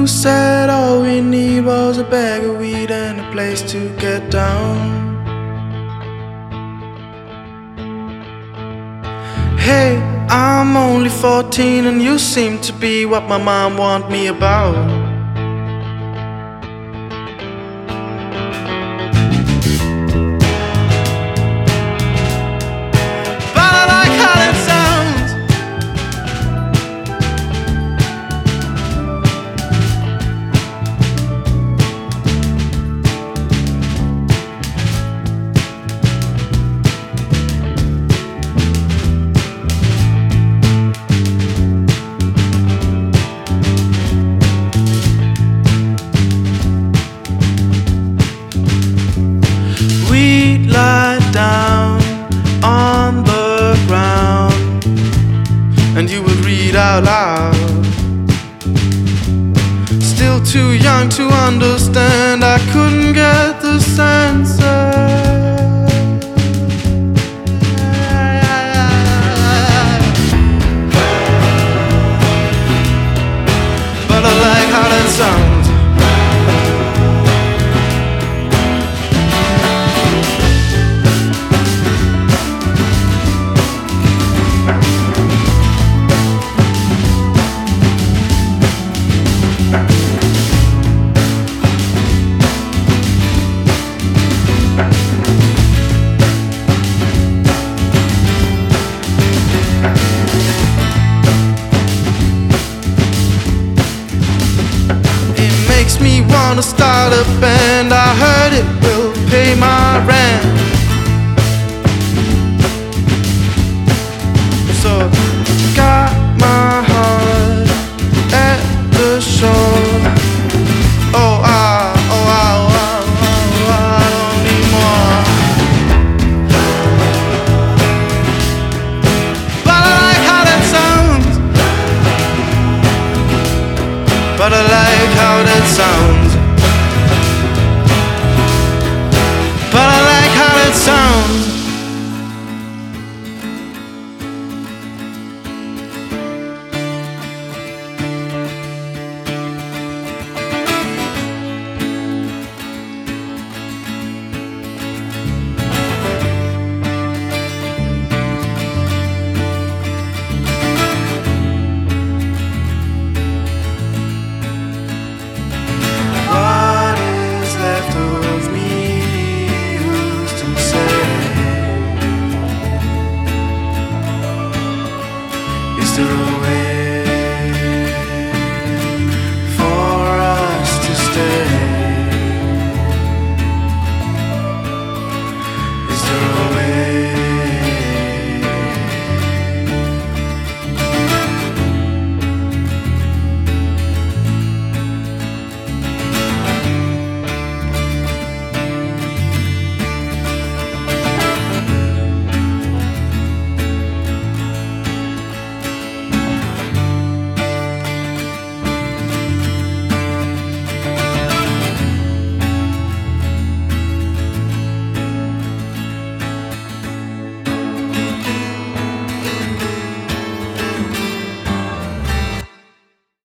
You said all we need was a bag of weed and a place to get down. Hey, I'm only 14 and you seem to be what my mom want me about. But I like how it sounds. We'd lie down on the ground and you would read out loud. Still too young to understand, I couldn't get the sense but I like how that sounds. Makes me wanna start a band.